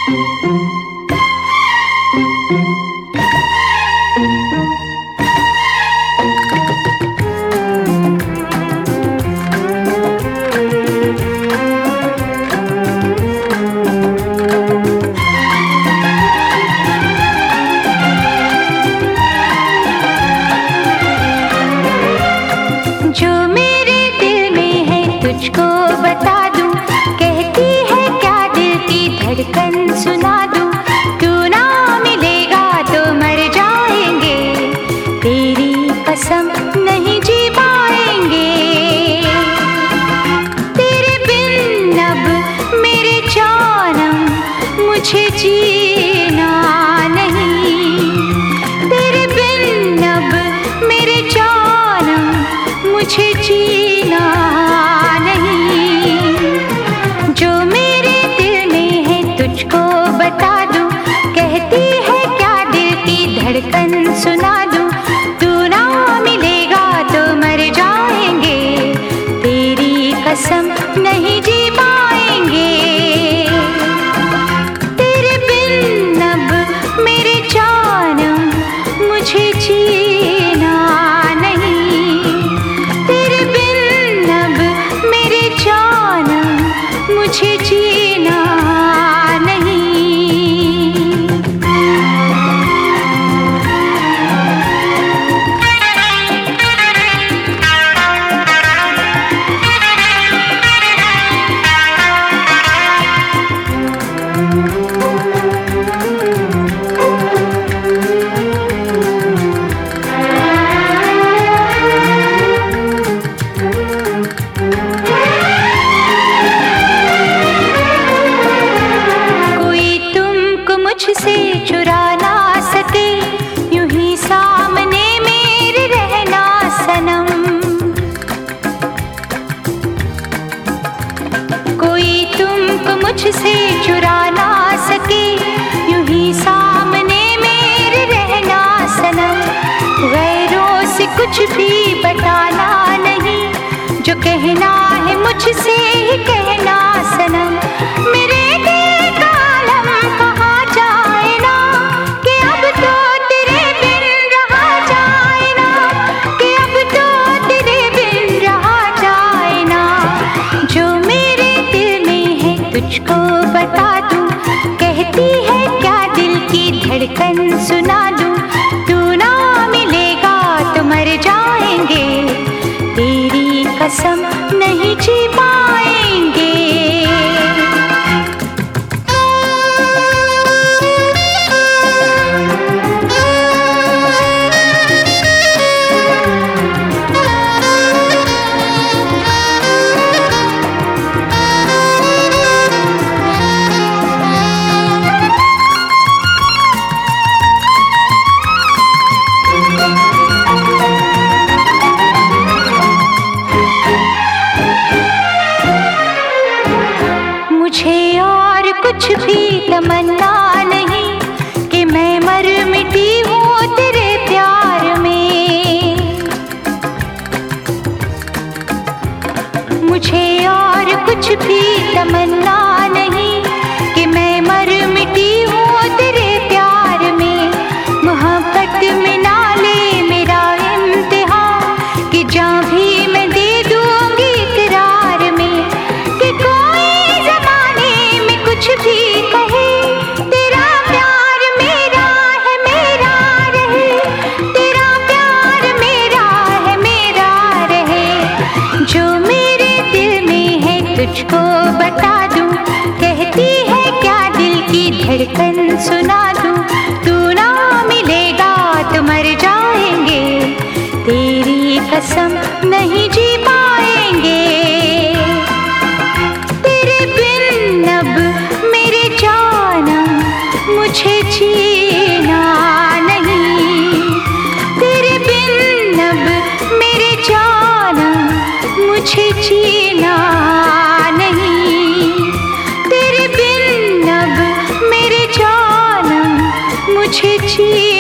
तुझको बता दूं, कहती है क्या दिल की धड़कन सुना दूं। तू ना मिलेगा तो मर जाएंगे, तेरी कसम नहीं जी पाएंगे। तेरे बिन अब मेरे जानम मुझे जीना नहीं, तेरे बिन अब मेरे जानम मुझे जीना धड़कन सुना दूं। तू ना मिलेगा तो मर जाएंगे, तेरी कसम नहीं जी पाएंगे। तेरे बिन अब मेरे जानम मुझे जीना नहीं, तेरे बिन अब मेरे जानम मुझे जीना नहीं। मुझसे चुरा ना सके, यूं ही सामने मेरे रहना सनम। कोई तुमको मुझसे चुरा ना सके, यूं ही सामने मेरे रहना सनम। गैरों से कुछ भी बताना नहीं, जो कहना है मुझसे ही कहना सनम। मेरे तुझको बता दूं, कहती है क्या दिल की धड़कन सुना दूं। तू ना मिलेगा तो मर जाएंगे, तेरी कसम नहीं जी पाएंगे। मुझे और कुछ भी तमन्ना नहीं, कि मैं मर मिटी हूँ तेरे प्यार में। मुझे और कुछ भी तमन्ना नहीं, कि मैं मर मिटी हूँ तेरे प्यार में। मोहब्बत में ना ले मेरा इम्तिहान, कि जान भी मैं दे दूंगी इकरार में। कि कोई ज़माने में कुछ भी कहे, तेरा प्यार मेरा है मेरा रहे, तेरा प्यार मेरा है मेरा रहे। जो मेरे दिल में है तुझको बता दूं, कहती है क्या दिल की धड़कन सुना दूं। तू ना मिलेगा तो मर जाएंगे, तेरी कसम नहीं जी पाएंगे। तेरे बिन अब मेरे जानम मुझे जीना नहीं, तेरे बिन अब मेरे जानम मुझे जीना नहीं, तेरे बिन अब मेरे जानम मुझे जी